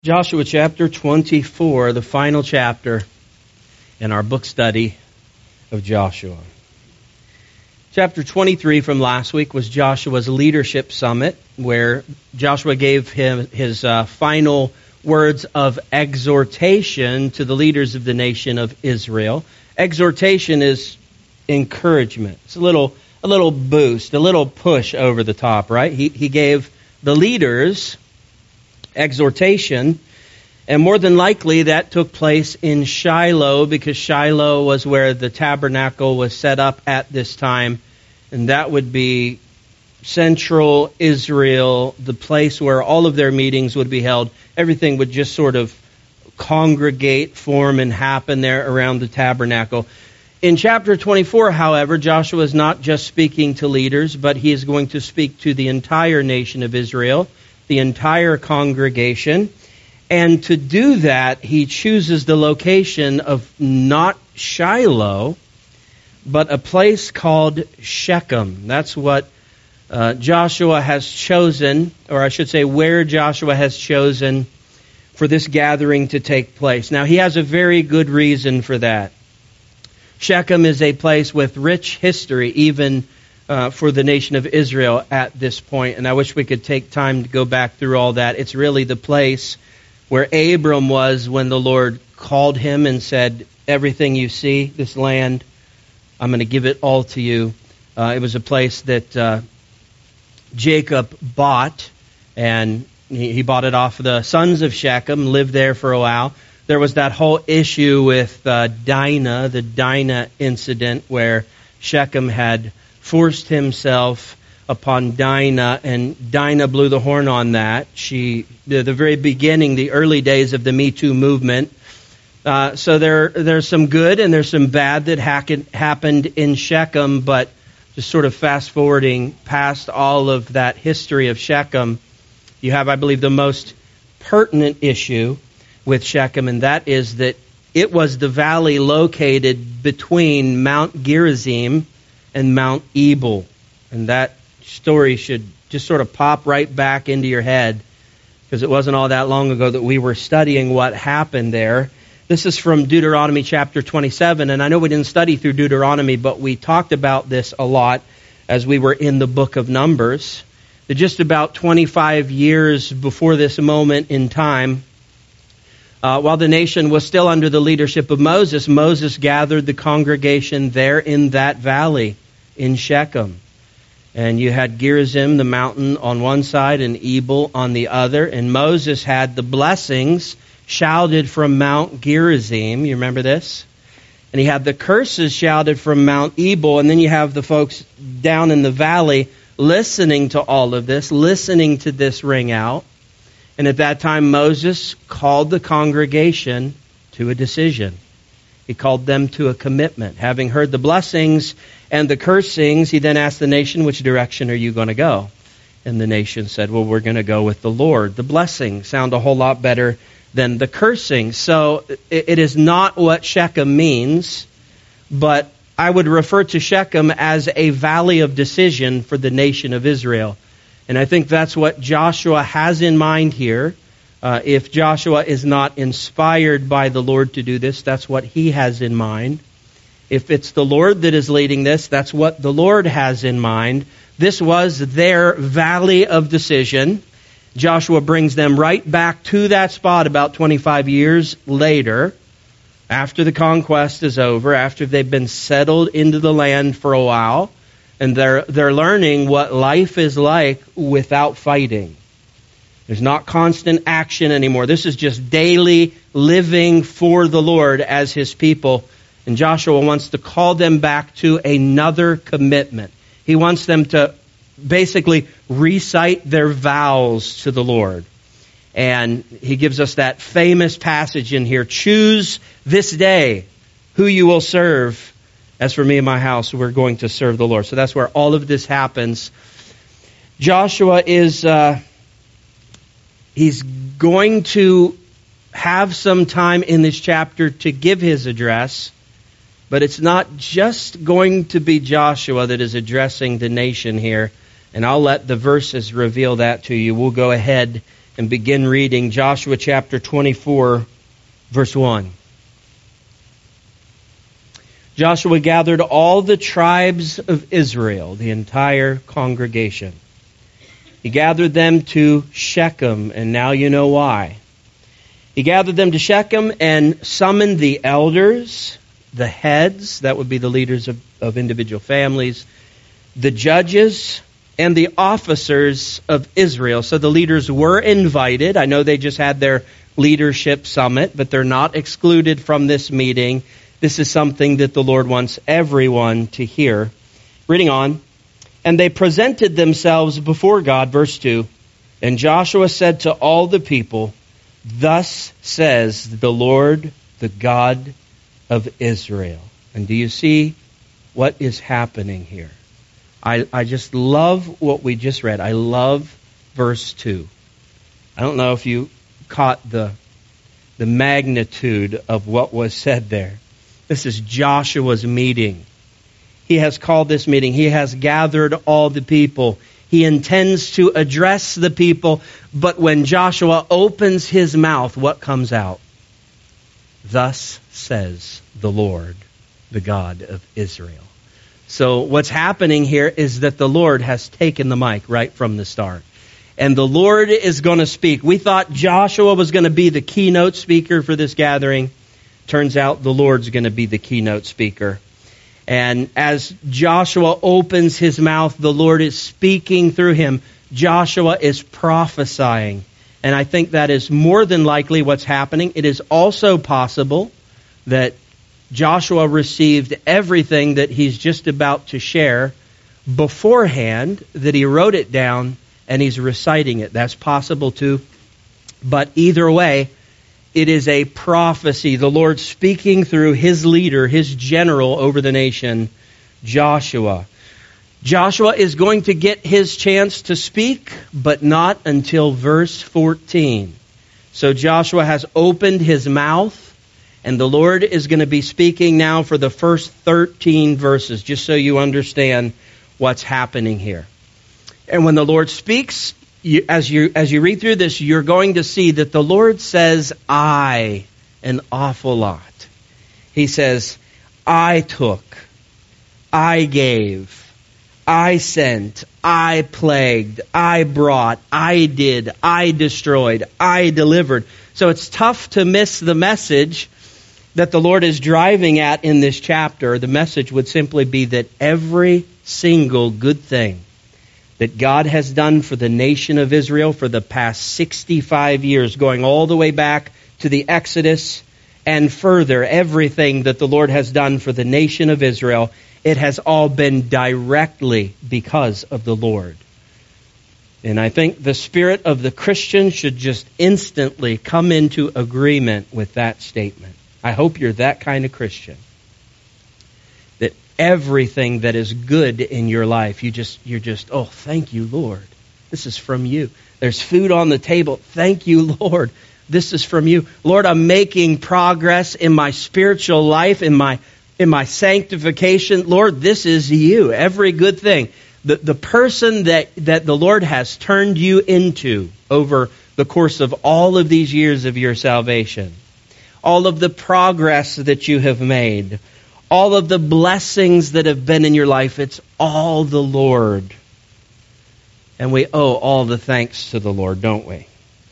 Joshua chapter 24, the final chapter in our book study of Joshua. Chapter 23 from last week was Joshua's leadership summit, where Joshua gave him his final words of exhortation to the leaders of the nation of Israel. Exhortation is encouragement. It's a little boost, a little push over the top, right? He gave the leaders exhortation, and more than likely that took place in Shiloh, because Shiloh was where the tabernacle was set up at this time, and that would be central Israel, the place where all of their meetings would be held. Everything would just sort of congregate, form, and happen there around the tabernacle. In chapter 24, however, Joshua is not just speaking to leaders, but he is going to speak to the entire nation of Israel, the entire congregation. And to do that, he chooses the location of not Shiloh, but a place called Shechem. That's what Joshua has chosen, or I should say where Joshua has chosen for this gathering to take place. Now, he has a very good reason for that. Shechem is a place with rich history, even for the nation of Israel at this point. And I wish we could take time to go back through all that. It's really the place where Abram was when the Lord called him and said, everything you see, this land, I'm going to give it all to you. It was a place that Jacob bought, and he bought it off the sons of Shechem, lived there for a while. There was that whole issue with Dinah, the Dinah incident, where Shechem had forced himself upon Dinah, and Dinah blew the horn on that. The very beginning, the early days of the Me Too movement. So there's some good and there's some bad that happened in Shechem, but just sort of fast forwarding past all of that history of Shechem, you have, I believe, the most pertinent issue with Shechem, and that is that it was the valley located between Mount Gerizim and Mount Ebal. And that story should just sort of pop right back into your head, because it wasn't all that long ago that we were studying what happened there. This is from Deuteronomy chapter 27, and I know we didn't study through Deuteronomy, but we talked about this a lot as we were in the book of Numbers. That just about 25 years before this moment in time, while the nation was still under the leadership of Moses, Moses gathered the congregation there in that valley in Shechem. And you had Gerizim, the mountain, on one side and Ebal on the other. And Moses had the blessings shouted from Mount Gerizim. You remember this? And he had the curses shouted from Mount Ebal. And then you have the folks down in the valley listening to all of this, listening to this ring out. And at that time, Moses called the congregation to a decision. He called them to a commitment. Having heard the blessings and the cursings, he then asked the nation, which direction are you going to go? And the nation said, well, we're going to go with the Lord. The blessings sound a whole lot better than the cursing. So it is not what Shechem means, but I would refer to Shechem as a valley of decision for the nation of Israel. And I think that's what Joshua has in mind here. If Joshua is not inspired by the Lord to do this, that's what he has in mind. If it's the Lord that is leading this, that's what the Lord has in mind. This was their valley of decision. Joshua brings them right back to that spot about 25 years later, after the conquest is over, after they've been settled into the land for a while, and they're learning what life is like without fighting. There's not constant action anymore. This is just daily living for the Lord as His people. And Joshua wants to call them back to another commitment. He wants them to basically recite their vows to the Lord. And he gives us that famous passage in here. Choose this day who you will serve. As for me and my house, we're going to serve the Lord. So that's where all of this happens. Joshua is... He's going to have some time in this chapter to give his address, but it's not just going to be Joshua that is addressing the nation here, and I'll let the verses reveal that to you. We'll go ahead and begin reading Joshua chapter 24, verse 1. Joshua gathered all the tribes of Israel, the entire congregation. He gathered them to Shechem, and now you know why. He gathered them to Shechem and summoned the elders, the heads, that would be the leaders of individual families, the judges, and the officers of Israel. So the leaders were invited. I know they just had their leadership summit, but they're not excluded from this meeting. This is something that the Lord wants everyone to hear. Reading on. And they presented themselves before God, verse 2. And Joshua said to all the people, "Thus says the Lord, the God of Israel." And do you see what is happening here? I just love what we just read. I love verse 2. I don't know if you caught the magnitude of what was said there. This is Joshua's meeting. He has called this meeting. He has gathered all the people. He intends to address the people. But when Joshua opens his mouth, what comes out? Thus says the Lord, the God of Israel. So what's happening here is that the Lord has taken the mic right from the start. And the Lord is going to speak. We thought Joshua was going to be the keynote speaker for this gathering. Turns out the Lord's going to be the keynote speaker. And as Joshua opens his mouth, the Lord is speaking through him. Joshua is prophesying. And I think that is more than likely what's happening. It is also possible that Joshua received everything that he's just about to share beforehand, that he wrote it down and he's reciting it. That's possible too. But either way, it is a prophecy. The Lord speaking through his leader, his general over the nation, Joshua. Joshua is going to get his chance to speak, but not until verse 14. So Joshua has opened his mouth, and the Lord is going to be speaking now for the first 13 verses, just so you understand what's happening here. And when the Lord speaks, as you read through this, you're going to see that the Lord says "I" an awful lot. He says, "I took, I gave, I sent, I plagued, I brought, I did, I destroyed, I delivered." So it's tough to miss the message that the Lord is driving at in this chapter. The message would simply be that every single good thing that God has done for the nation of Israel for the past 65 years, going all the way back to the Exodus and further, everything that the Lord has done for the nation of Israel, it has all been directly because of the Lord. And I think the spirit of the Christian should just instantly come into agreement with that statement. I hope you're that kind of Christian. That everything that is good in your life, you're just, oh, thank you, Lord. This is from you. There's food on the table. Thank you, Lord. This is from you. Lord, I'm making progress in my spiritual life, in my sanctification. Lord, this is you. Every good thing. The person that the Lord has turned you into over the course of all of these years of your salvation. All of the progress that you have made. All of the blessings that have been in your life. It's all the Lord. And we owe all the thanks to the Lord, don't we?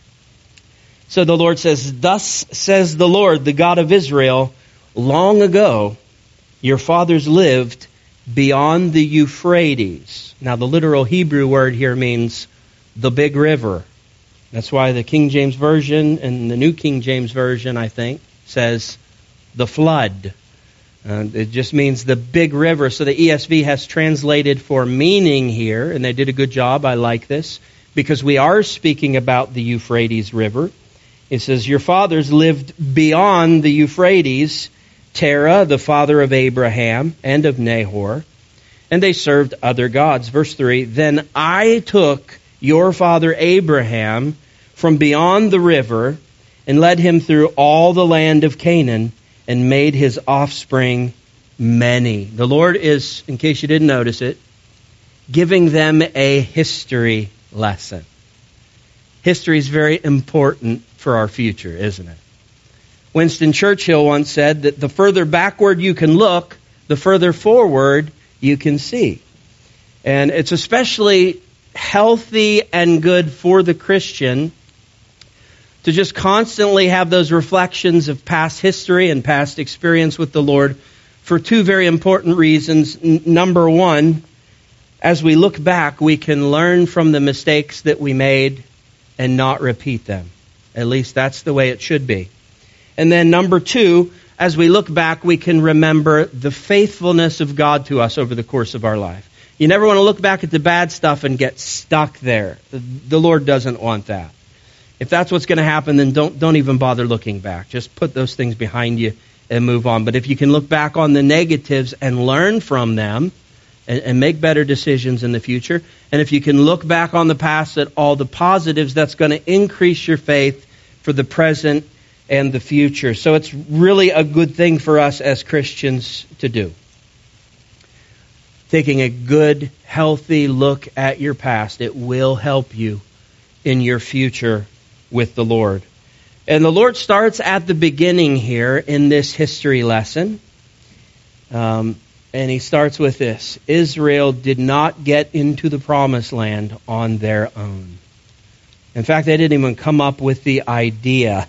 So the Lord says, "Thus says the Lord, the God of Israel, long ago your fathers lived beyond the Euphrates." Now the literal Hebrew word here means the big river. That's why the King James Version and the New King James Version, I think, says the flood. It just means the big river. So the ESV has translated for meaning here, and they did a good job. I like this, because we are speaking about the Euphrates River. It says, your fathers lived beyond the Euphrates, Terah, the father of Abraham and of Nahor, and they served other gods. Verse 3, then I took your father Abraham from beyond the river and led him through all the land of Canaan and made his offspring many. The Lord is, in case you didn't notice it, giving them a history lesson. History is very important for our future, isn't it? Winston Churchill once said that the further backward you can look, the further forward you can see. And it's especially healthy and good for the Christian to just constantly have those reflections of past history and past experience with the Lord for two very important reasons. Number one, as we look back, we can learn from the mistakes that we made and not repeat them. At least that's the way it should be. And then number two, as we look back, we can remember the faithfulness of God to us over the course of our life. You never want to look back at the bad stuff and get stuck there. The Lord doesn't want that. If that's what's going to happen, then don't even bother looking back. Just put those things behind you and move on. But if you can look back on the negatives and learn from them and make better decisions in the future, and if you can look back on the past at all the positives, that's going to increase your faith for the present and the future. So it's really a good thing for us as Christians to do. Taking a good, healthy look at your past, it will help you in your future with the Lord. And the Lord starts at the beginning here in this history lesson. And he starts with this: Israel did not get into the promised land on their own. In fact, they didn't even come up with the idea.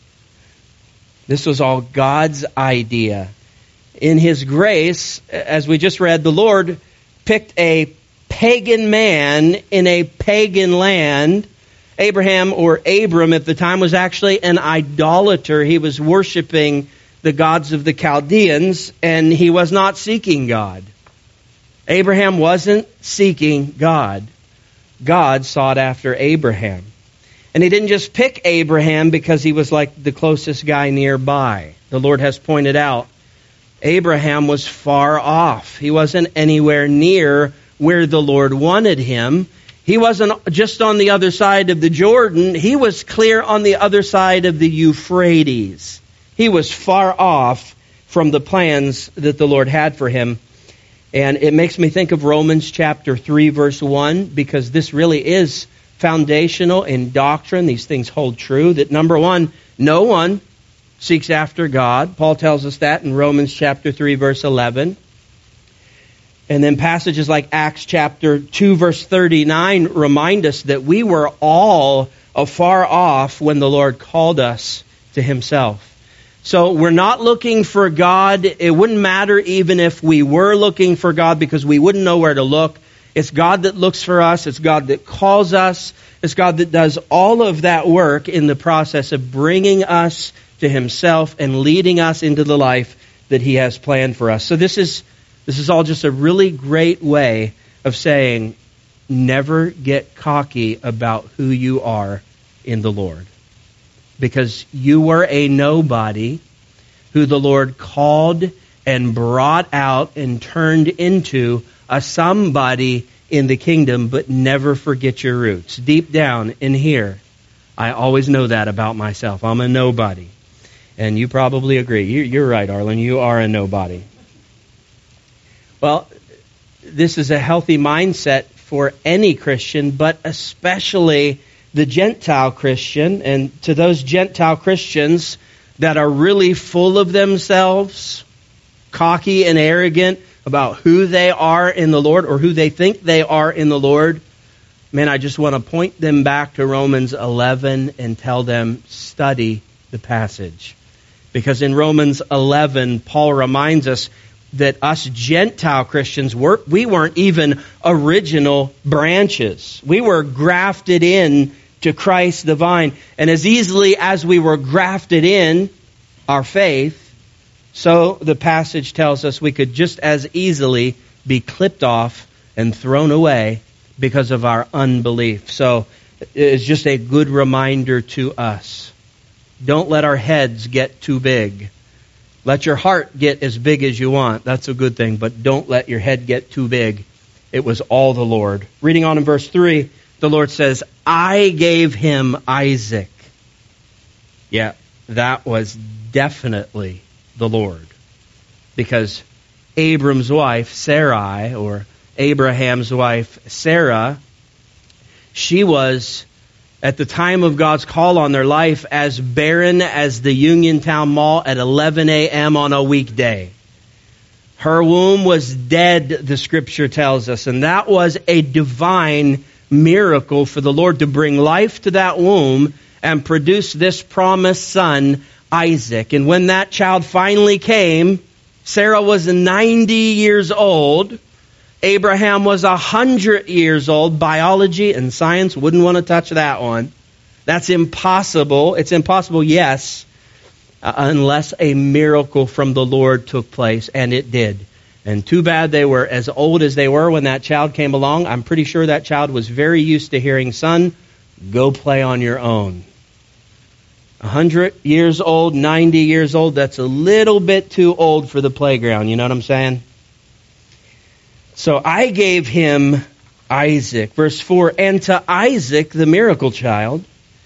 This was all God's idea. In His grace, as we just read, the Lord picked a pagan man in a pagan land. Abraham, or Abram at the time, was actually an idolater. He was worshiping the gods of the Chaldeans, and he was not seeking God. Abraham wasn't seeking God. God sought after Abraham. And He didn't just pick Abraham because he was like the closest guy nearby. The Lord has pointed out, Abraham was far off. He wasn't anywhere near where the Lord wanted him. He wasn't just on the other side of the Jordan. He was clear on the other side of the Euphrates. He was far off from the plans that the Lord had for him. And it makes me think of Romans chapter 3, verse 1, because this really is foundational in doctrine. These things hold true. That number one, no one seeks after God. Paul tells us that in Romans chapter 3, verse 11. And then passages like Acts chapter 2, verse 39 remind us that we were all afar off when the Lord called us to Himself. So we're not looking for God. It wouldn't matter even if we were looking for God, because we wouldn't know where to look. It's God that looks for us. It's God that calls us. It's God that does all of that work in the process of bringing us to Himself and leading us into the life that He has planned for us. So this is all just a really great way of saying, never get cocky about who you are in the Lord. Because you were a nobody who the Lord called and brought out and turned into a somebody in the kingdom, but never forget your roots. Deep down in here, I always know that about myself. I'm a nobody. And you probably agree. You're right, Arlen. You are a nobody. Well, this is a healthy mindset for any Christian, but especially the Gentile Christian. And to those Gentile Christians that are really full of themselves, cocky and arrogant about who they are in the Lord, or who they think they are in the Lord, man, I just want to point them back to Romans 11 and tell them, study the passage. Because in Romans 11, Paul reminds us that us Gentile Christians, we weren't even original branches. We were grafted in to Christ the vine. And as easily as we were grafted in, our faith, so the passage tells us we could just as easily be clipped off and thrown away because of our unbelief. So it's just a good reminder to us. Don't let our heads get too big. Let your heart get as big as you want. That's a good thing, but don't let your head get too big. It was all the Lord. Reading on in verse 3, the Lord says, I gave him Isaac. Yeah, that was definitely the Lord. Because Abram's wife, Sarai, or Abraham's wife, Sarah, she was at the time of God's call on their life as barren as the Uniontown Mall at 11 a.m. on a weekday. Her womb was dead, the Scripture tells us, and that was a divine miracle for the Lord to bring life to that womb and produce this promised son, Isaac. And when that child finally came, Sarah was 90 years old. Abraham was 100 years old. Biology and science wouldn't want to touch that one. That's impossible. It's impossible, yes, unless a miracle from the Lord took place, and it did. And too bad they were as old as they were when that child came along. I'm pretty sure that child was very used to hearing, son, go play on your own. 100 years old, 90 years old, that's a little bit too old for the playground. You know what I'm saying? So I gave him Isaac. Verse 4, and to Isaac, the miracle child,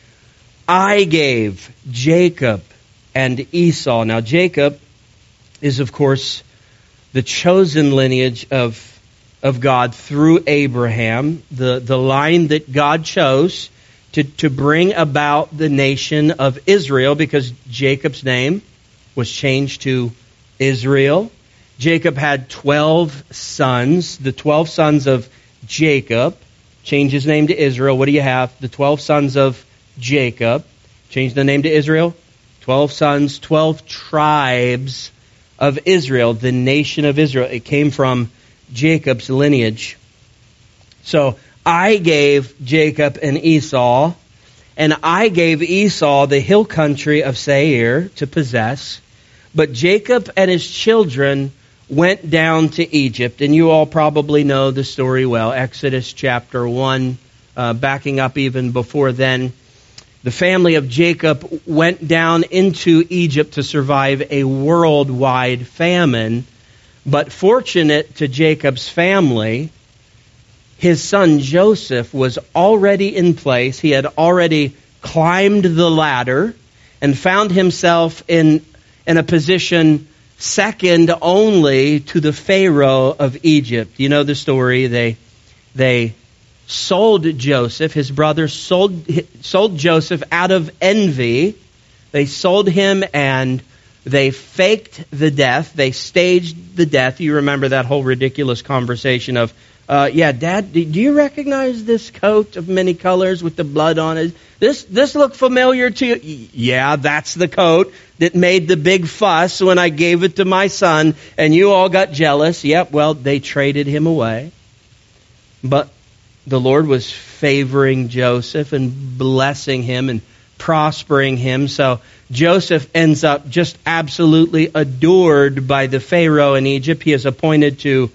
I gave Jacob and Esau. Now Jacob is, of course, the chosen lineage of God through Abraham, the line that God chose to bring about the nation of Israel, because Jacob's name was changed to Israel. Jacob had 12 sons. The 12 sons of Jacob, change his name to Israel. What do you have? The 12 sons of Jacob, change the name to Israel. 12 sons, 12 tribes of Israel, the nation of Israel. It came from Jacob's lineage. So I gave Jacob and Esau, and I gave Esau the hill country of Seir to possess. But Jacob and his children went down to Egypt. And you all probably know the story well. Exodus chapter 1, backing up even before then. The family of Jacob went down into Egypt to survive a worldwide famine. But fortunate to Jacob's family, his son Joseph was already in place. He had already climbed the ladder and found himself in a position second only to the Pharaoh of Egypt. You know the story. They sold Joseph. His brothers sold Joseph out of envy. They sold him and they faked the death. They staged the death. You remember that whole ridiculous conversation of, Dad, do you recognize this coat of many colors with the blood on it? This look familiar to you? Yeah, that's the coat that made the big fuss when I gave it to my son, and you all got jealous. Yep, well, they traded him away. But the Lord was favoring Joseph and blessing him and prospering him. So Joseph ends up just absolutely adored by the Pharaoh in Egypt. He is appointed to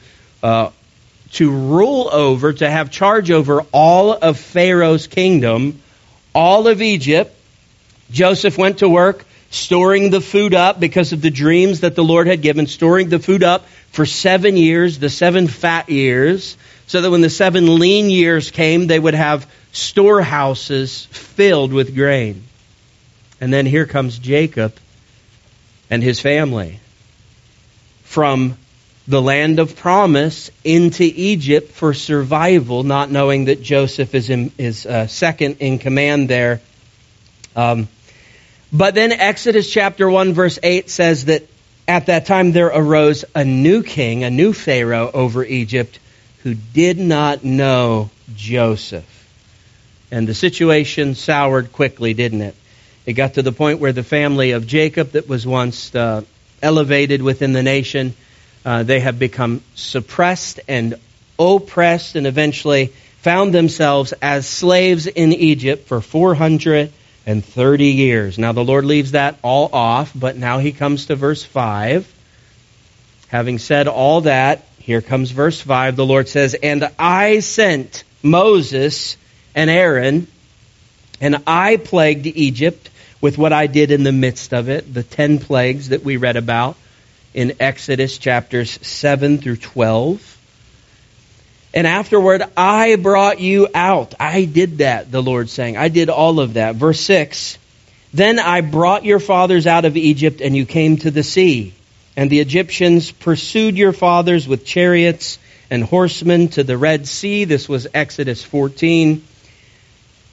rule over, to have charge over all of Pharaoh's kingdom, all of Egypt. Joseph went to work storing the food up because of the dreams that the Lord had given, storing the food up for 7 years, the 7 fat years, so that when the 7 lean years came, they would have storehouses filled with grain. And then here comes Jacob and his family from the land of promise into Egypt for survival, not knowing that Joseph is second in command there. But then Exodus chapter 1 verse 8 says that at that time there arose a new king, a new Pharaoh over Egypt, who did not know Joseph. And the situation soured quickly, didn't it? It got to the point where the family of Jacob that was once elevated within the nation, they have become suppressed and oppressed and eventually found themselves as slaves in Egypt for 430 years. Now the Lord leaves that all off, but now he comes to verse 5. Having said all that, here comes verse 5. The Lord says, and I sent Moses and Aaron, and I plagued Egypt with what I did in the midst of it, the 10 plagues that we read about in Exodus chapters 7 through 12. And afterward, I brought you out. I did that, the Lord's saying. I did all of that. Verse 6, then I brought your fathers out of Egypt, and you came to the sea. And the Egyptians pursued your fathers with chariots and horsemen to the Red Sea. This was Exodus 14.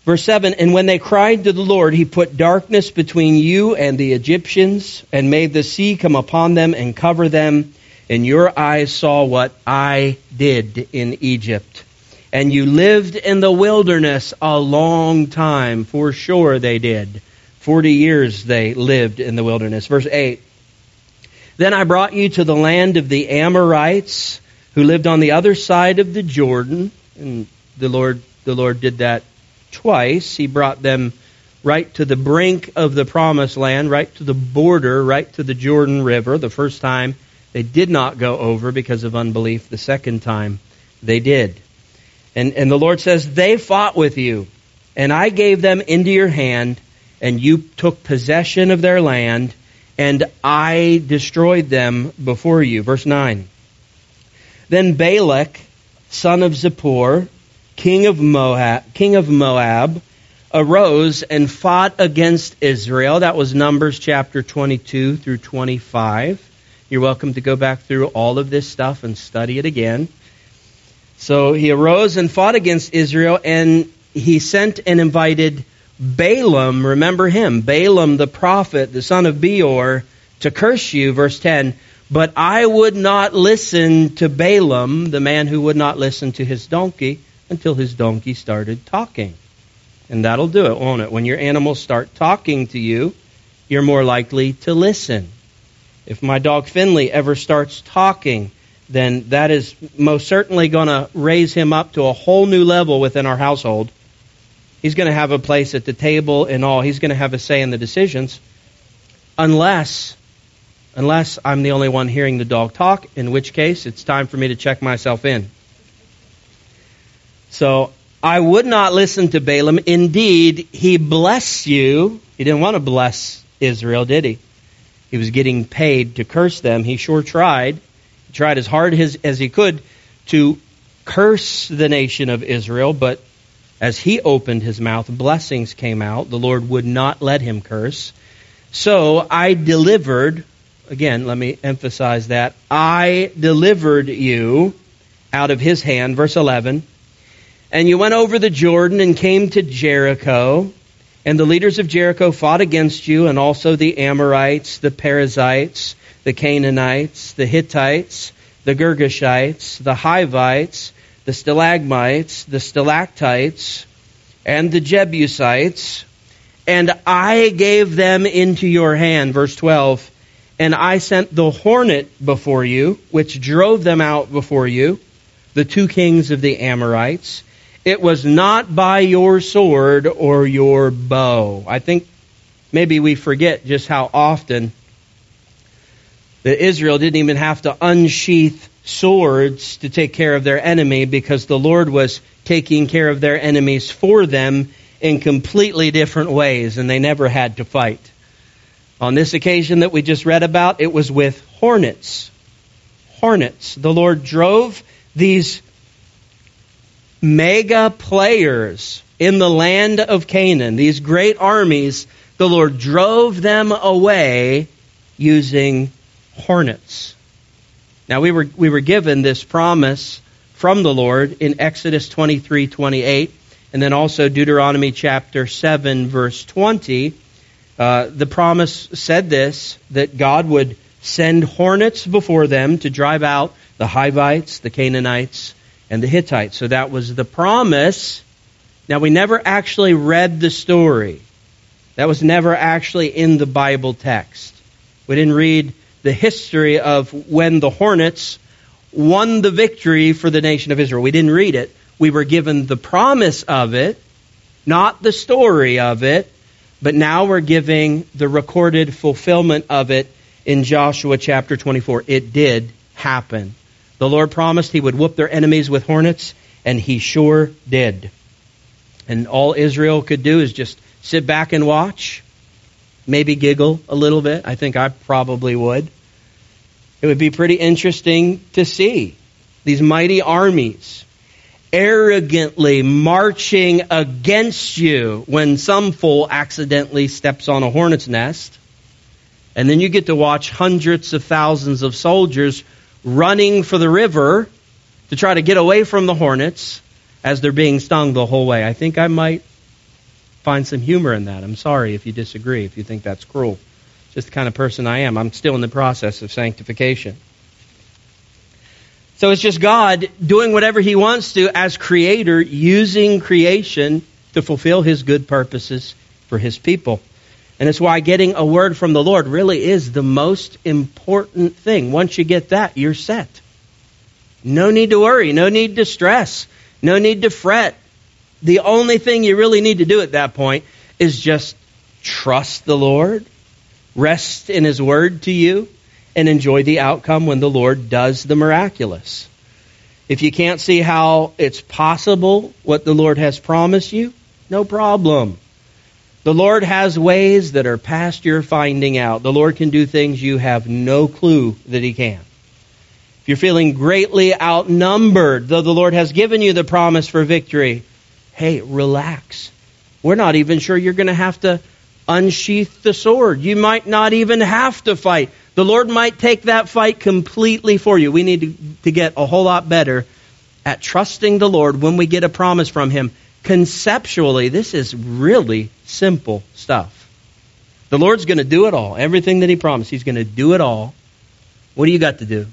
Verse 7, and when they cried to the Lord, he put darkness between you and the Egyptians, and made the sea come upon them and cover them. And your eyes saw what I did in Egypt. And you lived in the wilderness a long time. For sure they did. 40 years they lived in the wilderness. Verse 8, then I brought you to the land of the Amorites, who lived on the other side of the Jordan. And the Lord did that twice. He brought them right to the brink of the promised land, right to the border, right to the Jordan River. The first time they did not go over because of unbelief. The second time they did. And the Lord says, they fought with you, and I gave them into your hand, and you took possession of their land, and I destroyed them before you. Verse 9. Then Balak, son of Zippor, king of Moab, arose and fought against Israel. That was Numbers chapter 22 through 25. You're welcome to go back through all of this stuff and study it again. So he arose and fought against Israel, and he sent and invited Balaam, remember him, Balaam the prophet, the son of Beor, to curse you. Verse 10, but I would not listen to Balaam, the man who would not listen to his donkey, until his donkey started talking. And that'll do it, won't it? When your animals start talking to you, you're more likely to listen. If my dog Finley ever starts talking, then that is most certainly going to raise him up to a whole new level within our household. He's going to have a place at the table and all. He's going to have a say in the decisions. Unless I'm the only one hearing the dog talk, in which case it's time for me to check myself in. So I would not listen to Balaam. Indeed, he blessed you. He didn't want to bless Israel, did he? He was getting paid to curse them. He sure tried. He tried as hard as he could to curse the nation of Israel, but as he opened his mouth, blessings came out. The Lord would not let him curse. So I delivered, again, let me emphasize that, I delivered you out of his hand. Verse 11, and you went over the Jordan and came to Jericho, and the leaders of Jericho fought against you, and also the Amorites, the Perizzites, the Canaanites, the Hittites, the Girgashites, the Hivites, the Stalagmites, the Stalactites, and the Jebusites, and I gave them into your hand. Verse 12, and I sent the hornet before you, which drove them out before you, the two kings of the Amorites. It was not by your sword or your bow. I think maybe we forget just how often that Israel didn't even have to unsheath swords to take care of their enemy, because the Lord was taking care of their enemies for them in completely different ways, and they never had to fight. On this occasion that we just read about, it was with hornets. Hornets. The Lord drove these mega players in the land of Canaan, these great armies. The Lord drove them away using hornets. Now we were given this promise from the Lord in Exodus 23:28, and then also Deuteronomy chapter 7 verse 20. The promise said this, that God would send hornets before them to drive out the Hivites, the Canaanites, and the Hittites. So that was the promise. Now we never actually read the story. That was never actually in the Bible text. We didn't read the history of when the hornets won the victory for the nation of Israel. We didn't read it. We were given the promise of it, not the story of it, but now we're giving the recorded fulfillment of it in Joshua chapter 24. It did happen. The Lord promised He would whoop their enemies with hornets, and He sure did. And all Israel could do is just sit back and watch, maybe giggle a little bit. I think I probably would. It would be pretty interesting to see these mighty armies arrogantly marching against you when some fool accidentally steps on a hornet's nest. And then you get to watch hundreds of thousands of soldiers running for the river to try to get away from the hornets as they're being stung the whole way. I think I might find some humor in that. I'm sorry if you disagree, if you think that's cruel. Just the kind of person I am. I'm still in the process of sanctification. So it's just God doing whatever He wants to as Creator, using creation to fulfill His good purposes for His people. And it's why getting a word from the Lord really is the most important thing. Once you get that, you're set. No need to worry. No need to stress. No need to fret. The only thing you really need to do at that point is just trust the Lord, rest in His word to you, and enjoy the outcome when the Lord does the miraculous. If you can't see how it's possible what the Lord has promised you, no problem. The Lord has ways that are past your finding out. The Lord can do things you have no clue that He can. If you're feeling greatly outnumbered, though the Lord has given you the promise for victory, hey, relax. We're not even sure you're going to have to unsheath the sword. You might not even have to fight. The Lord might take that fight completely for you. We need to get a whole lot better at trusting the Lord when we get a promise from Him. Conceptually, this is really simple stuff. The Lord's going to do it all. Everything that He promised, He's going to do it all. What do you got to do?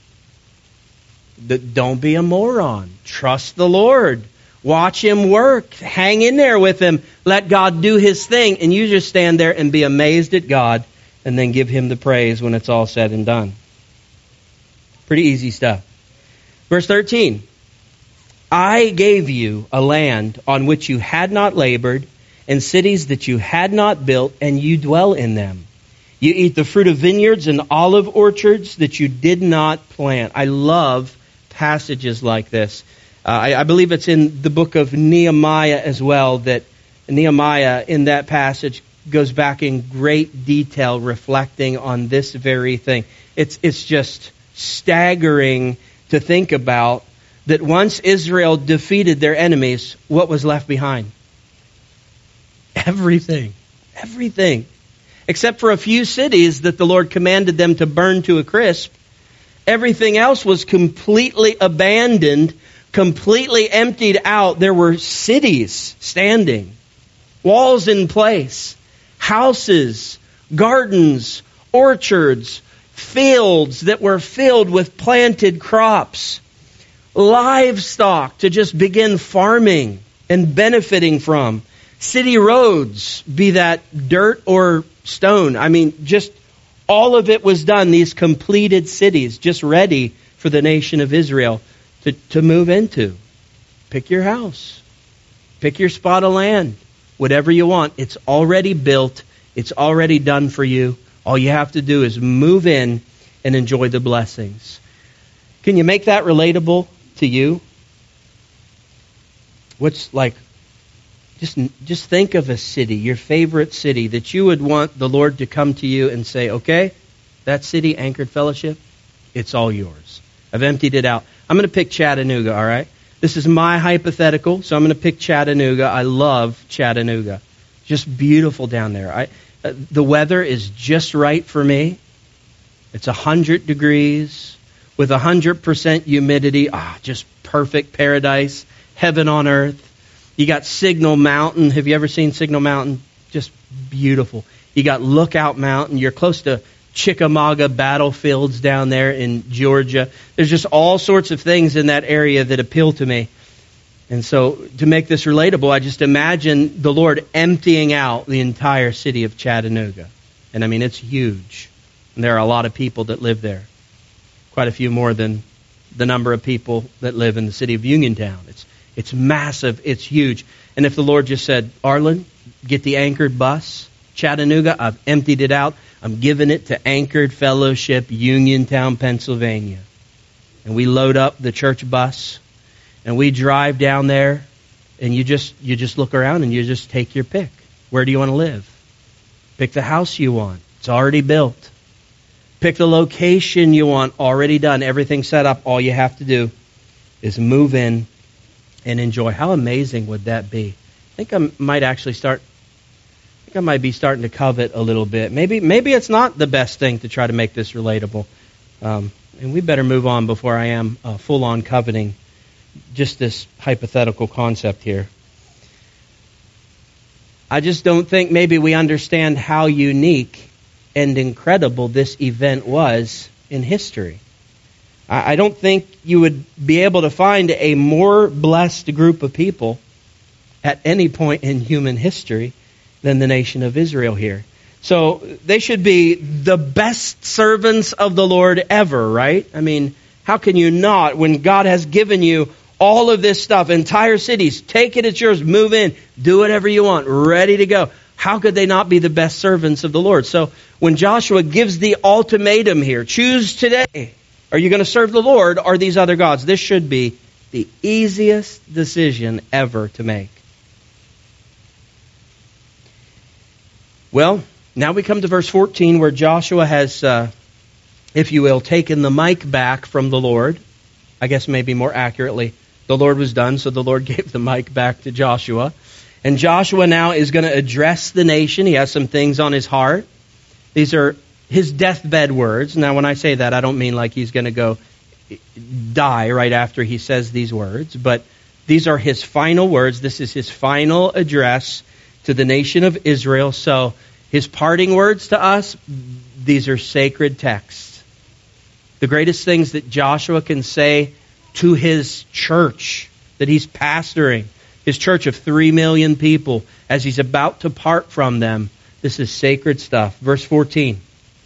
Don't be a moron. Trust the Lord. Watch Him work. Hang in there with Him. Let God do His thing. And you just stand there and be amazed at God and then give Him the praise when it's all said and done. Pretty easy stuff. Verse 13. I gave you a land on which you had not labored, and cities that you had not built, and you dwell in them. You eat the fruit of vineyards and olive orchards that you did not plant. I love passages like this. I believe it's in the book of Nehemiah as well, that Nehemiah in that passage goes back in great detail reflecting on this very thing. It's just staggering to think about that once Israel defeated their enemies, what was left behind? Everything. Everything. Except for a few cities that the Lord commanded them to burn to a crisp. Everything else was completely abandoned, completely emptied out. There were cities standing, walls in place, houses, gardens, orchards, fields that were filled with planted crops, livestock to just begin farming and benefiting from, city roads, be that dirt or stone. I mean, just all of it was done, these completed cities, just ready for the nation of Israel to move into. Pick your house. Pick your spot of land. Whatever you want. It's already built. It's already done for you. All you have to do is move in and enjoy the blessings. Can you make that relatable to you? What's like, just think of a city, your favorite city, that you would want the Lord to come to you and say, okay, that city, Anchored Fellowship, it's all yours. I've emptied it out. I'm going to pick Chattanooga, all right? This is my hypothetical, so I'm going to pick Chattanooga. I love Chattanooga. Just beautiful down there. The weather is just right for me. It's 100 degrees with 100% humidity. Just perfect paradise, heaven on earth. You got Signal Mountain. Have you ever seen Signal Mountain? Just beautiful. You got Lookout Mountain. You're close to Chickamauga battlefields down there in Georgia. There's just all sorts of things in that area that appeal to me. And so to make this relatable, I just imagine the Lord emptying out the entire city of Chattanooga. And I mean, it's huge. And there are a lot of people that live there. Quite a few more than the number of people that live in the city of Uniontown. It's massive. It's huge. And if the Lord just said, Arlen, get the Anchored bus, Chattanooga, I've emptied it out. I'm giving it to Anchored Fellowship, Uniontown, Pennsylvania. And we load up the church bus, and we drive down there, and you just look around and you just take your pick. Where do you want to live? Pick the house you want. It's already built. Pick the location you want, already done. Everything set up. All you have to do is move in and enjoy. How amazing would that be? I think I might be starting to covet a little bit. Maybe it's not the best thing to try to make this relatable. And we better move on before I am full on coveting just this hypothetical concept here. I just don't think maybe we understand how unique and incredible this event was in history. I don't think you would be able to find a more blessed group of people at any point in human history than the nation of Israel here. So they should be the best servants of the Lord ever, right? I mean, how can you not, when God has given you all of this stuff, entire cities, take it, it's yours, move in, do whatever you want, ready to go. How could they not be the best servants of the Lord? So when Joshua gives the ultimatum here, choose today. Are you going to serve the Lord or these other gods? This should be the easiest decision ever to make. Well, now we come to verse 14 where Joshua has, if you will, taken the mic back from the Lord. I guess maybe more accurately, the Lord was done, so the Lord gave the mic back to Joshua. And Joshua now is going to address the nation. He has some things on his heart. These are his deathbed words. Now, when I say that, I don't mean like he's going to go die right after he says these words, but these are his final words. This is his final address to the nation of Israel. So his parting words to us, these are sacred texts. The greatest things that Joshua can say to his church that he's pastoring, his church of 3 million people, as he's about to part from them, this is sacred stuff. Verse 14.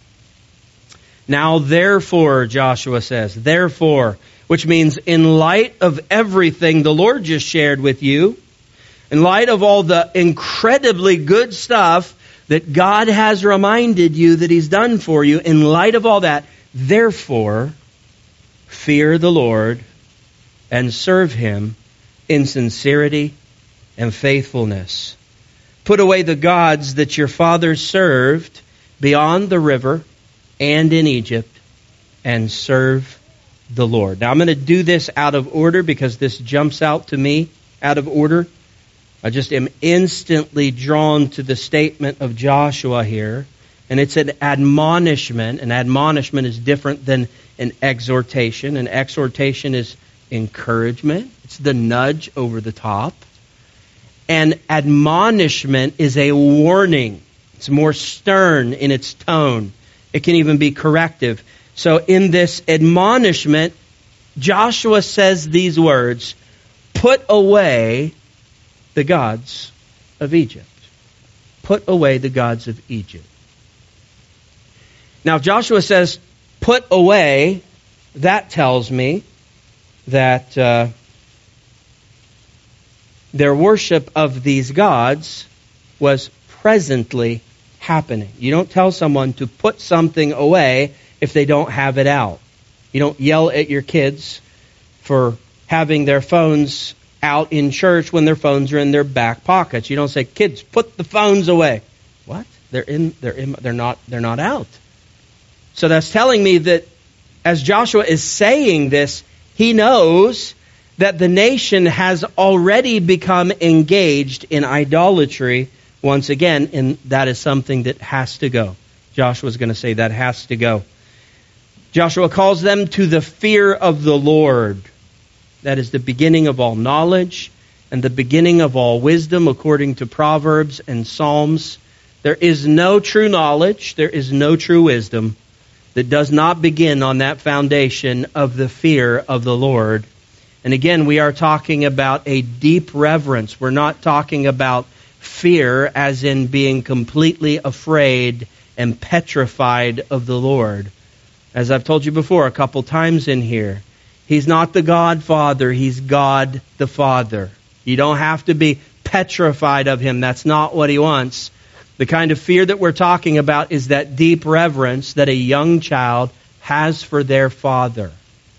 Now therefore, Joshua says, therefore, which means in light of everything the Lord just shared with you, in light of all the incredibly good stuff that God has reminded you that He's done for you, in light of all that, therefore, fear the Lord and serve Him in sincerity and faithfulness. Put away the gods that your fathers served beyond the river and in Egypt, and serve the Lord. Now I'm going to do this out of order because this jumps out to me out of order. I just am instantly drawn to the statement of Joshua here. And it's an admonishment. An admonishment is different than an exhortation. An exhortation is encouragement. It's the nudge over the top. An admonishment is a warning. It's more stern in its tone. It can even be corrective. So in this admonishment, Joshua says these words, put away the gods of Egypt. Put away the gods of Egypt. Now, Joshua says, put away, that tells me that their worship of these gods was presently happening. You don't tell someone to put something away if they don't have it out. You don't yell at your kids for having their phones out in church when their phones are in their back pockets. You don't say, kids, put the phones away. What? They're not out. So that's telling me that as Joshua is saying this, he knows that the nation has already become engaged in idolatry once again, and that is something that has to go. Joshua's going to say that has to go. Joshua calls them to the fear of the Lord. That is the beginning of all knowledge and the beginning of all wisdom, according to Proverbs and Psalms. There is no true knowledge, there is no true wisdom that does not begin on that foundation of the fear of the Lord. And again, we are talking about a deep reverence. We're not talking about fear as in being completely afraid and petrified of the Lord. As I've told you before a couple times in here, He's not the Godfather, He's God the Father. You don't have to be petrified of Him. That's not what He wants. The kind of fear that we're talking about is that deep reverence that a young child has for their father.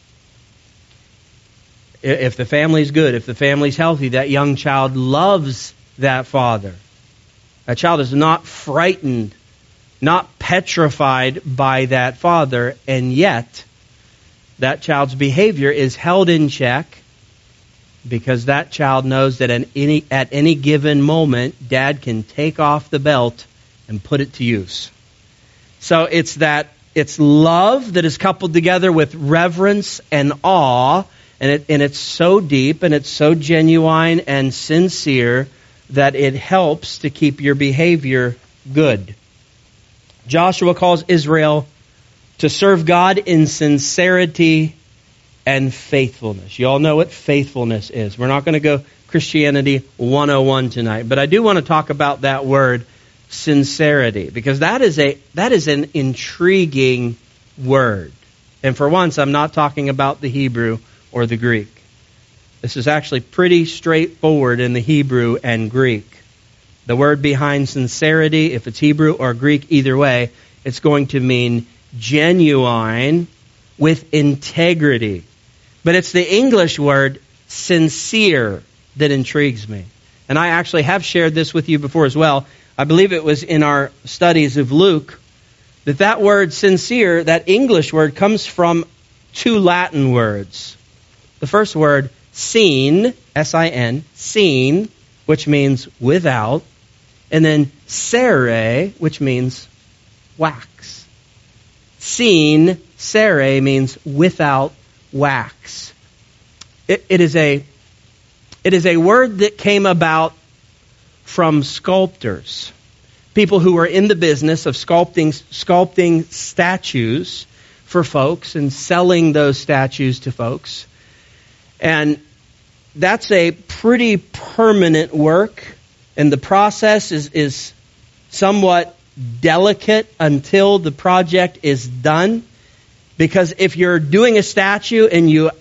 If the family's good, if the family's healthy, that young child loves that father. That child is not frightened, not petrified by that father, and yet that child's behavior is held in check because that child knows that at any given moment, Dad can take off the belt and put it to use. So it's love that is coupled together with reverence and awe, and it's so deep and it's so genuine and sincere that it helps to keep your behavior good. Joshua calls Israel to serve God in sincerity and faithfulness. You all know what faithfulness is. We're not going to go Christianity 101 tonight, but I do want to talk about that word sincerity, because that is an intriguing word. And for once, I'm not talking about the Hebrew or the Greek. This is actually pretty straightforward in the Hebrew and Greek. The word behind sincerity, if it's Hebrew or Greek, either way, it's going to mean genuine with integrity. But it's the English word sincere that intrigues me. And I actually have shared this with you before as well. I believe it was in our studies of Luke, that word sincere, that English word, comes from two Latin words. The first word, sine, S-I-N, sine, which means without, and then cere, which means wax. Sine, cere means without wax. It is a word that came about from sculptors, people who were in the business of sculpting statues for folks and selling those statues to folks. And that's a pretty permanent work, and the process is somewhat delicate until the project is done. Because if you're doing a statue and you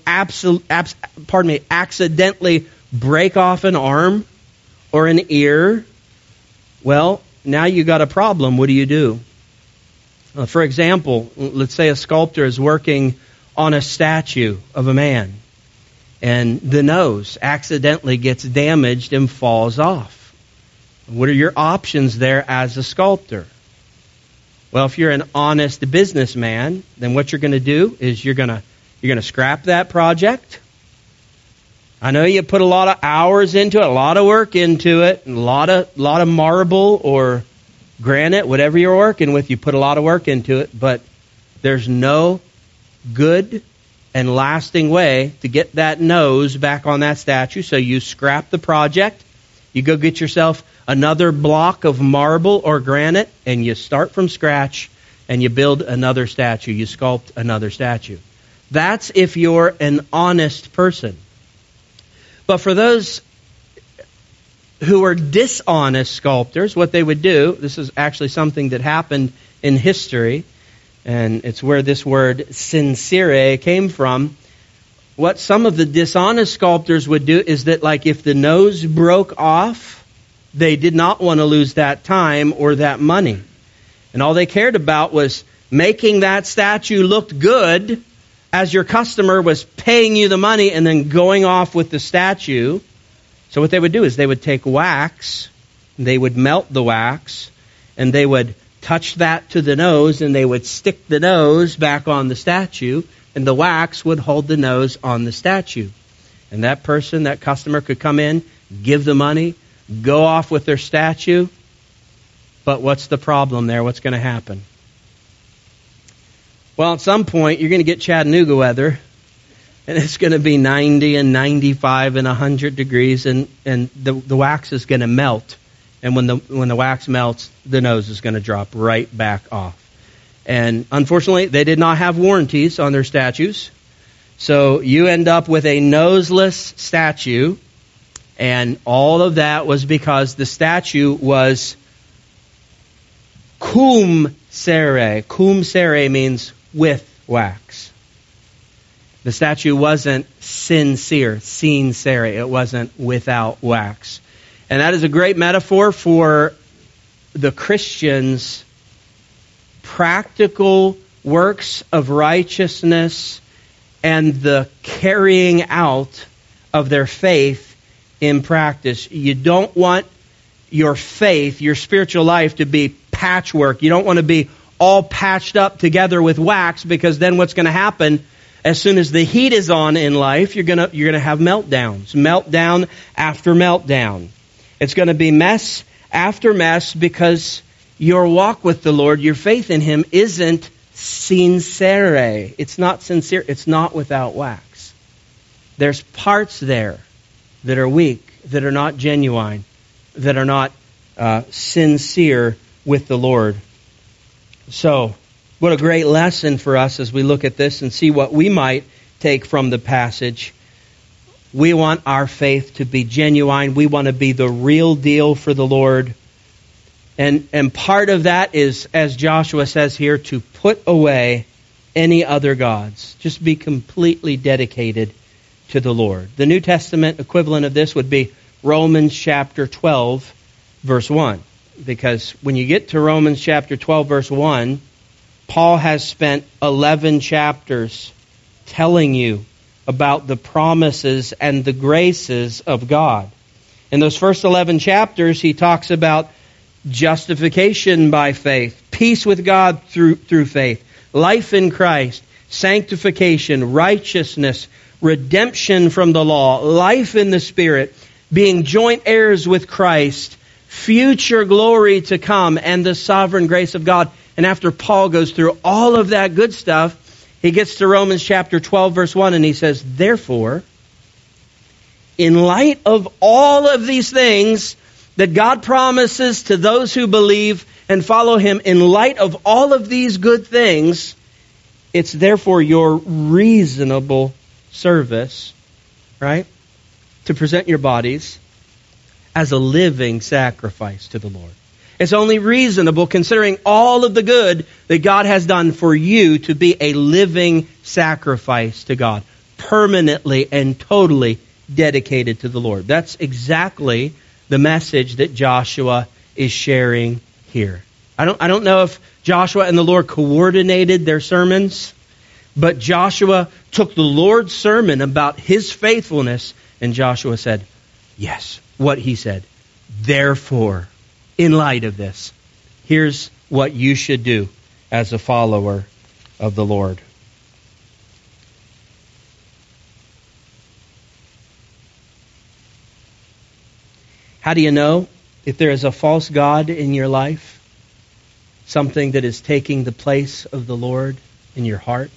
accidentally break off an arm or an ear, well, now you got a problem. What do you do? For example, let's say a sculptor is working on a statue of a man, and the nose accidentally gets damaged and falls off. What are your options there as a sculptor? Well, if you're an honest businessman, then what you're going to do is you're going to scrap that project. I know you put a lot of hours into it, a lot of work into it, and a lot of marble or granite, whatever you're working with, you put a lot of work into it, but there's no good and lasting way to get that nose back on that statue. So you scrap the project, you go get yourself another block of marble or granite, and you start from scratch, and you build another statue. You sculpt another statue. That's if you're an honest person. But for those who are dishonest sculptors, what they would do, this is actually something that happened in history, and it's where this word sincere came from. What some of the dishonest sculptors would do is that, like, if the nose broke off, they did not want to lose that time or that money. And all they cared about was making that statue look good as your customer was paying you the money and then going off with the statue. So what they would do is they would take wax, they would melt the wax, and they would touch that to the nose, and they would stick the nose back on the statue, and the wax would hold the nose on the statue. And that person, that customer, could come in, give the money, go off with their statue. But what's the problem there? What's going to happen? Well, at some point, you're going to get Chattanooga weather, and it's going to be 90 and 95 and 100 degrees, and the wax is going to melt. And when the wax melts, the nose is going to drop right back off. And unfortunately, they did not have warranties on their statues. So you end up with a noseless statue. And all of that was because the statue was cum cere. Cum cere means with wax. The statue wasn't sincere, it wasn't without wax. And that is a great metaphor for the Christians' practical works of righteousness and the carrying out of their faith in practice. You don't want your faith, your spiritual life, to be patchwork. You don't want to be all patched up together with wax, because then what's going to happen, as soon as the heat is on in life, you're going to have meltdowns, meltdown after meltdown. It's going to be mess after mess, because your walk with the Lord, your faith in Him, isn't sincere. It's not sincere. It's not without wax. There's parts there that are weak, that are not genuine, that are not sincere with the Lord. So, what a great lesson for us as we look at this and see what we might take from the passage. We want our faith to be genuine. We want to be the real deal for the Lord. And part of that is, as Joshua says here, to put away any other gods. Just be completely dedicated to the Lord. The New Testament equivalent of this would be Romans chapter 12, verse 1. Because when you get to Romans chapter 12, verse 1, Paul has spent 11 chapters telling you about the promises and the graces of God. In those first 11 chapters, he talks about justification by faith, peace with God through faith, life in Christ, sanctification, righteousness, redemption from the law, life in the Spirit, being joint heirs with Christ, future glory to come, and the sovereign grace of God. And after Paul goes through all of that good stuff, he gets to Romans chapter 12, verse 1, and he says, therefore, in light of all of these things that God promises to those who believe and follow Him, in light of all of these good things, it's therefore your reasonable service, right, to present your bodies as a living sacrifice to the Lord. It's only reasonable, considering all of the good that God has done, for you to be a living sacrifice to God, permanently and totally dedicated to the Lord. That's exactly the message that Joshua is sharing here. I don't know if Joshua and the Lord coordinated their sermons, but Joshua took the Lord's sermon about His faithfulness, and Joshua said, yes, what he said. Therefore, in light of this, here's what you should do as a follower of the Lord. How do you know if there is a false god in your life? Something that is taking the place of the Lord in your heart?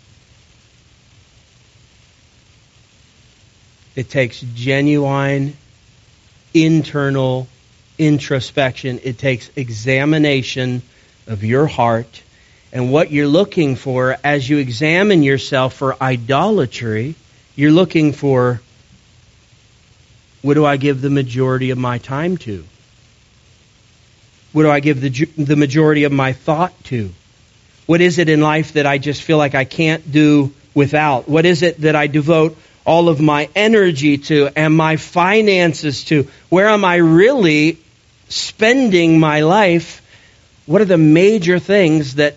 It takes genuine internal introspection. It takes examination of your heart. And what you're looking for as you examine yourself for idolatry, you're looking for, what do I give the majority of my time to? What do I give the majority of my thought to? What is it in life that I just feel like I can't do without? What is it that I devote all of my energy to and my finances to? Where am I really spending my life? What are the major things that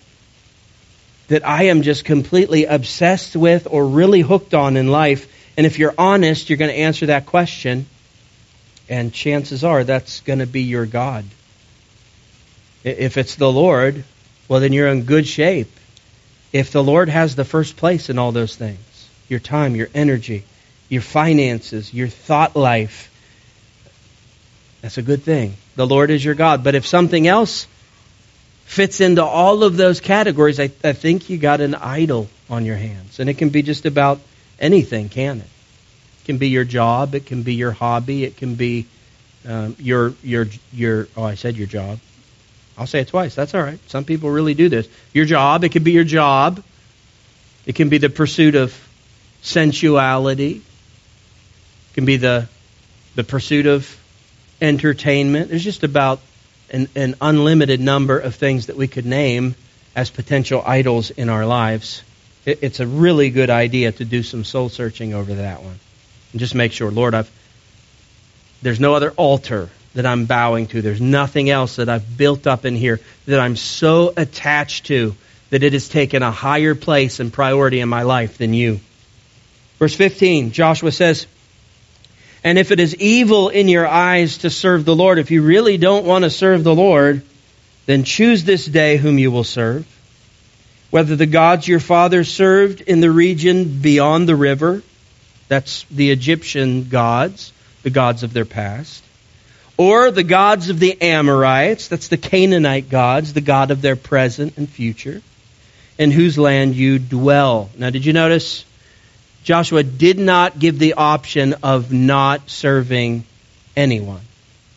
I am just completely obsessed with or really hooked on in life? And if you're honest, you're going to answer that question, and chances are that's going to be your God. If it's the Lord, well, then you're in good shape. If the Lord has the first place in all those things, your time, your energy, your finances, your thought life, that's a good thing. The Lord is your God. But if something else fits into all of those categories, I think you got an idol on your hands. And it can be just about anything, can it? It can be your job. It can be your hobby. It can be your I said your job. I'll say it twice. That's all right. Some people really do this. Your job. It could be your job. It can be the pursuit of sensuality. It can be the pursuit of entertainment. There's just about an unlimited number of things that we could name as potential idols in our lives. It's a really good idea to do some soul searching over that one. And just make sure, Lord, there's no other altar that I'm bowing to. There's nothing else that I've built up in here that I'm so attached to that it has taken a higher place and priority in my life than you. Verse 15, Joshua says, and if it is evil in your eyes to serve the Lord, if you really don't want to serve the Lord, then choose this day whom you will serve. Whether the gods your fathers served in the region beyond the river, that's the Egyptian gods, the gods of their past, or the gods of the Amorites, that's the Canaanite gods, the God of their present and future, in whose land you dwell. Now, did you notice Joshua did not give the option of not serving anyone?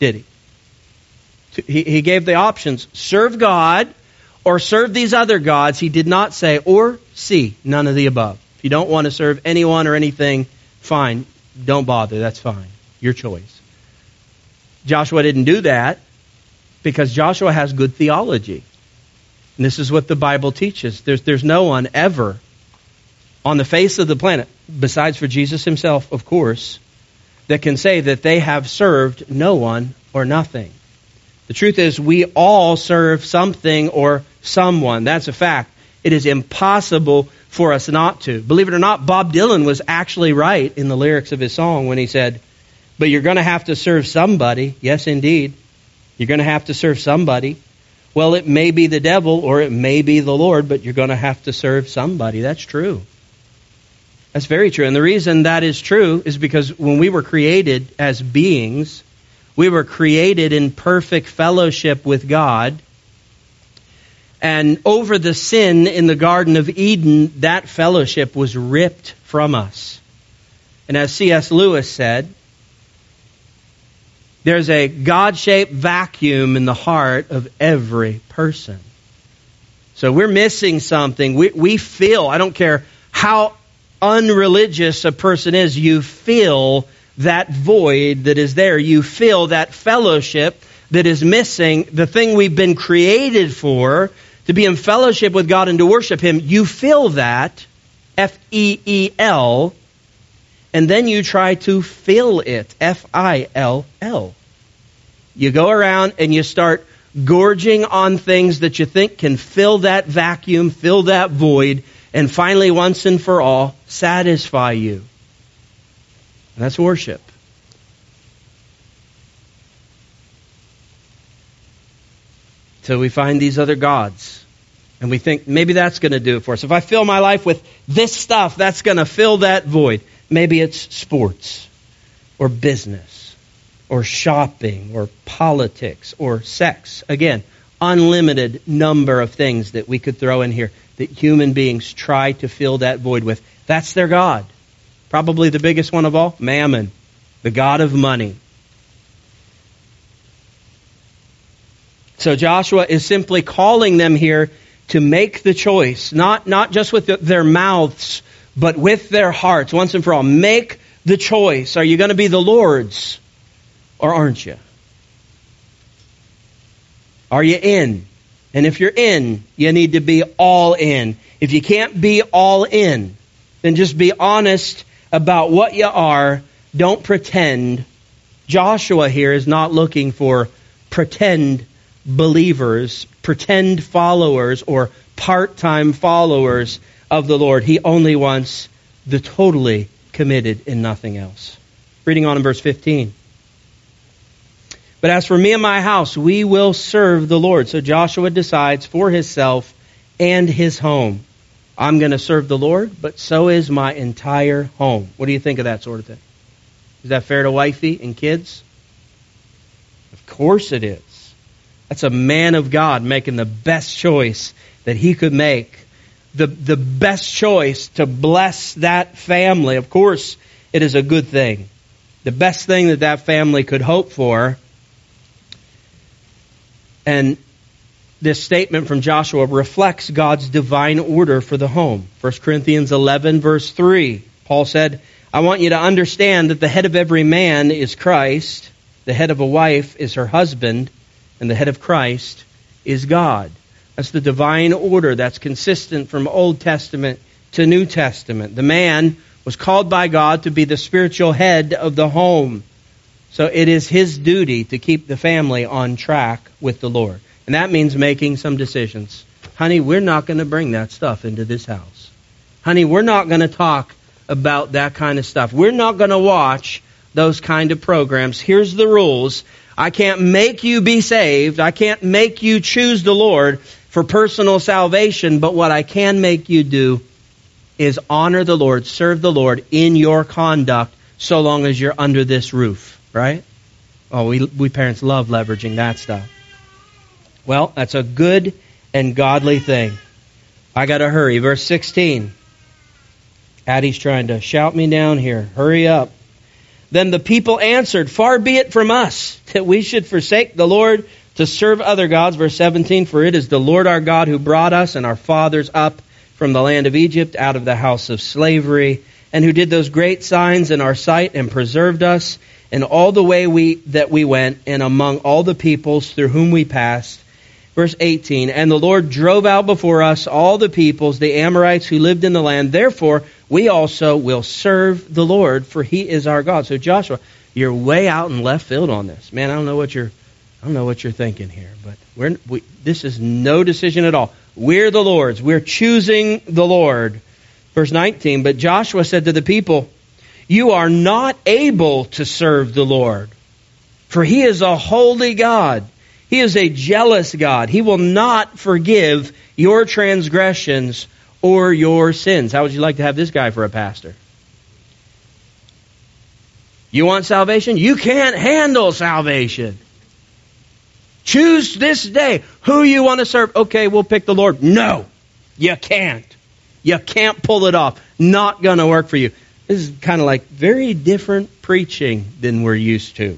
did he? He gave the options, serve God or serve these other gods. He did not say, or C, none of the above. If you don't want to serve anyone or anything, fine, don't bother, that's fine. Your choice. Joshua didn't do that because Joshua has good theology. And this is what the Bible teaches. There's no one ever on the face of the planet, besides for Jesus himself, of course, that can say that they have served no one or nothing. The truth is, we all serve something or someone. That's a fact. It is impossible for us not to. Believe it or not, Bob Dylan was actually right in the lyrics of his song when he said, but you're going to have to serve somebody. Yes, indeed. You're going to have to serve somebody. Well, it may be the devil or it may be the Lord, but you're going to have to serve somebody. That's true. That's very true. And the reason that is true is because when we were created as beings, we were created in perfect fellowship with God. And over the sin in the Garden of Eden, that fellowship was ripped from us. And as C.S. Lewis said, there's a God-shaped vacuum in the heart of every person. So we're missing something. We feel, I don't care how unreligious a person is, you feel that void that is there. You feel that fellowship that is missing, the thing we've been created for, to be in fellowship with God and to worship Him. You feel that, F-E-E-L, and then you try to fill it, F-I-L-L. You go around and you start gorging on things that you think can fill that vacuum, fill that void, and finally, once and for all, satisfy you. And that's worship. So we find these other gods, and we think maybe that's going to do it for us. If I fill my life with this stuff, that's going to fill that void. Maybe it's sports, or business, or shopping, or politics, or sex. Again, unlimited number of things that we could throw in here that human beings try to fill that void with. That's their God. Probably the biggest one of all, Mammon, the god of money. So Joshua is simply calling them here to make the choice, not just with their mouths, but with their hearts, once and for all. Make the choice. Are you going to be the Lord's, or aren't you? Are you in? And if you're in, you need to be all in. If you can't be all in, then just be honest about what you are. Don't pretend. Joshua here is not looking for pretend believers, pretend followers, or part-time followers of the Lord. He only wants the totally committed and nothing else. Reading on in verse 15. But as for me and my house, we will serve the Lord. So Joshua decides for himself and his home. I'm going to serve the Lord, but so is my entire home. What do you think of that sort of thing? Is that fair to wifey and kids? Of course it is. That's a man of God making the best choice that he could make. The best choice to bless that family. Of course, it is a good thing. The best thing that family could hope for. And this statement from Joshua reflects God's divine order for the home. 1 Corinthians 11, verse 3. Paul said, I want you to understand that the head of every man is Christ, the head of a wife is her husband, and the head of Christ is God. That's the divine order that's consistent from Old Testament to New Testament. The man was called by God to be the spiritual head of the home. So it is his duty to keep the family on track with the Lord. And that means making some decisions. Honey, we're not going to bring that stuff into this house. Honey, we're not going to talk about that kind of stuff. We're not going to watch those kind of programs. Here's the rules. I can't make you be saved. I can't make you choose the Lord for personal salvation. But what I can make you do is honor the Lord, serve the Lord in your conduct so long as you're under this roof. Right? Oh, we parents love leveraging that stuff. Well, that's a good and godly thing. I got to hurry. Verse 16. Addie's trying to shout me down here. Hurry up. Then the people answered, far be it from us that we should forsake the Lord to serve other gods. Verse 17, for it is the Lord our God who brought us and our fathers up from the land of Egypt out of the house of slavery, and who did those great signs in our sight and preserved us in all the way that we went and among all the peoples through whom we passed. Verse 18, and the Lord drove out before us all the peoples, the Amorites who lived in the land. Therefore, we also will serve the Lord, for he is our God. So Joshua, you're way out in left field on this. Man, I don't know what you're thinking here, but this is no decision at all. We're the Lord's. We're choosing the Lord. Verse 19, but Joshua said to the people, you are not able to serve the Lord, for he is a holy God. He is a jealous God. He will not forgive your transgressions or your sins. How would you like to have this guy for a pastor? You want salvation? You can't handle salvation. Choose this day who you want to serve. Okay, we'll pick the Lord. No, you can't. You can't pull it off. Not going to work for you. This is kind of like very different preaching than we're used to.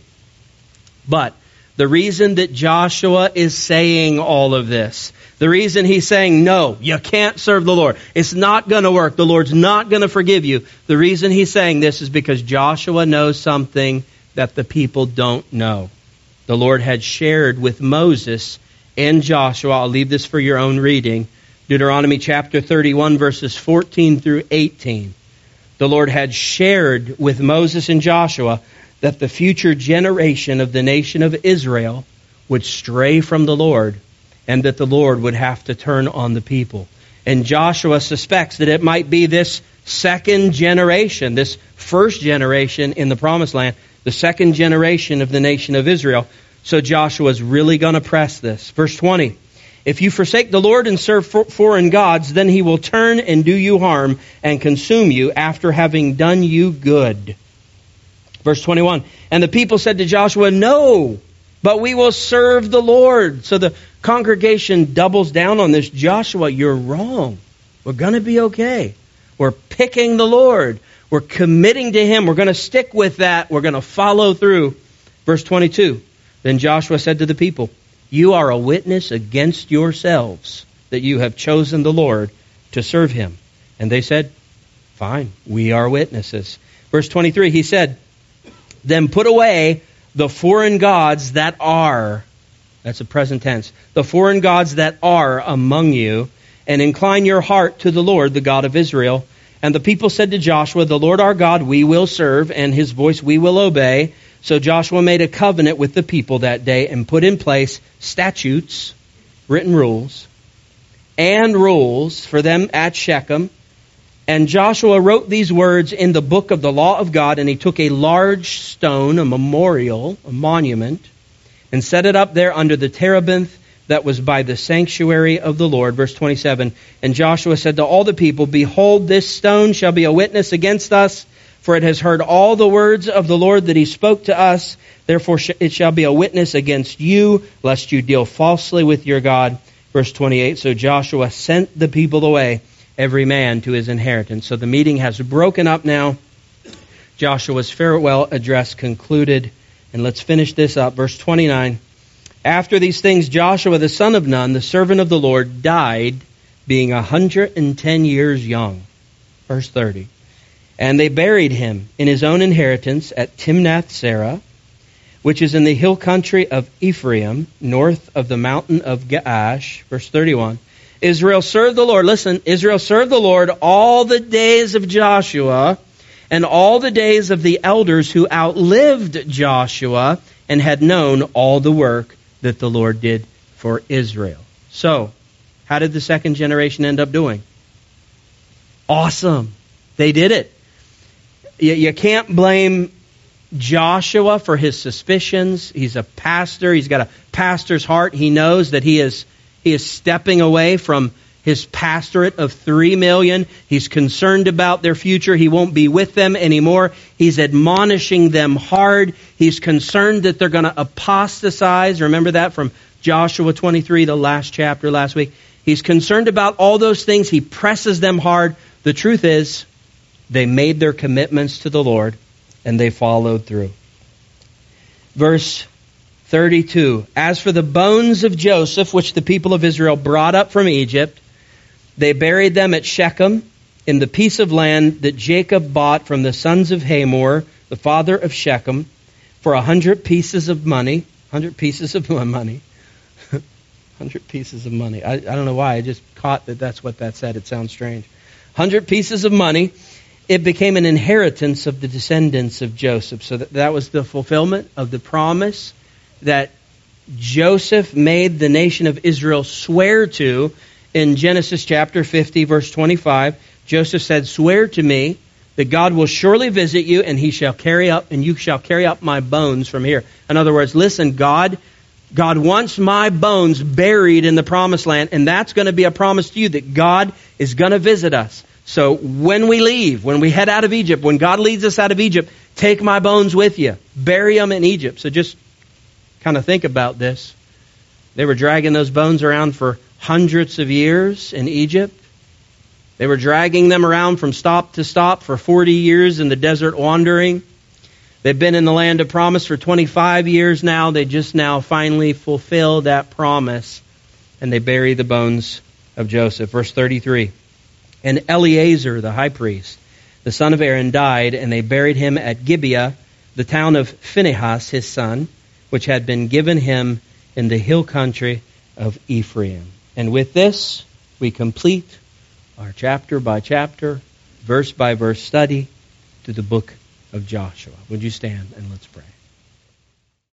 But the reason that Joshua is saying all of this, the reason he's saying, no, you can't serve the Lord, it's not going to work, the Lord's not going to forgive you, the reason he's saying this is because Joshua knows something that the people don't know. The Lord had shared with Moses and Joshua, I'll leave this for your own reading, Deuteronomy chapter 31, verses 14 through 18. The Lord had shared with Moses and Joshua that the future generation of the nation of Israel would stray from the Lord and that the Lord would have to turn on the people. And Joshua suspects that it might be this second generation, this first generation in the Promised Land, the second generation of the nation of Israel. So Joshua's really going to press this. Verse 20, if you forsake the Lord and serve foreign gods, then he will turn and do you harm and consume you after having done you good. Verse 21, and the people said to Joshua, no, but we will serve the Lord. So the congregation doubles down on this. Joshua, you're wrong. We're going to be okay. We're picking the Lord. We're committing to him. We're going to stick with that. We're going to follow through. Verse 22, then Joshua said to the people, you are a witness against yourselves that you have chosen the Lord to serve him. And they said, fine, we are witnesses. Verse 23, he said, then put away the foreign gods that are, that's a present tense, the foreign gods that are among you, and incline your heart to the Lord, the God of Israel. And the people said to Joshua, the Lord our God we will serve, and his voice we will obey. So Joshua made a covenant with the people that day and put in place statutes, written rules, and rules for them at Shechem. And Joshua wrote these words in the book of the law of God, and he took a large stone, a memorial, a monument, and set it up there under the terebinth that was by the sanctuary of the Lord. Verse 27, and Joshua said to all the people, behold, this stone shall be a witness against us, for it has heard all the words of the Lord that he spoke to us. Therefore it shall be a witness against you, lest you deal falsely with your God. Verse 28, so Joshua sent the people away, every man to his inheritance. So the meeting has broken up now. Joshua's farewell address concluded. And let's finish this up. Verse 29. After these things, Joshua the son of Nun, the servant of the Lord, died, being 110 years young. Verse 30. And they buried him in his own inheritance at Timnath-Serah, which is in the hill country of Ephraim, north of the mountain of Gaash. Verse 31. Israel served the Lord. Listen, Israel served the Lord all the days of Joshua and all the days of the elders who outlived Joshua and had known all the work that the Lord did for Israel. So, how did the second generation end up doing? Awesome. They did it. You can't blame Joshua for his suspicions. He's a pastor. He's got a pastor's heart. He knows that he is stepping away from his pastorate of 3 million. He's concerned about their future. He won't be with them anymore. He's admonishing them hard. He's concerned that they're going to apostatize. Remember that from Joshua 23, the last chapter last week. He's concerned about all those things. He presses them hard. The truth is, they made their commitments to the Lord. And they followed through. Verse 32, as for the bones of Joseph, which the people of Israel brought up from Egypt, they buried them at Shechem, in the piece of land that Jacob bought from the sons of Hamor, the father of Shechem, for 100 pieces of money. 100 pieces of money. 100 pieces of money. I don't know why. I just caught that that's what that said. It sounds strange. 100 pieces of money. It became an inheritance of the descendants of Joseph. So that was the fulfillment of the promise that Joseph made the nation of Israel swear to in Genesis chapter 50, verse 25. Joseph said, swear to me that God will surely visit you, and you shall carry up my bones from here. In other words, listen, God wants my bones buried in the promised land, and that's going to be a promise to you that God is going to visit us. So when we leave, when we head out of Egypt, when God leads us out of Egypt, take my bones with you. Bury them in Egypt. So just kind of think about this. They were dragging those bones around for hundreds of years in Egypt. They were dragging them around from stop to stop for 40 years in the desert wandering. They've been in the land of promise for 25 years now. They just now finally fulfill that promise, and they bury the bones of Joseph. Verse 33. And Eleazar, the high priest, the son of Aaron, died, and they buried him at Gibeah, the town of Phinehas, his son, which had been given him in the hill country of Ephraim. And with this, we complete our chapter by chapter, verse by verse study to the book of Joshua. Would you stand and let's pray.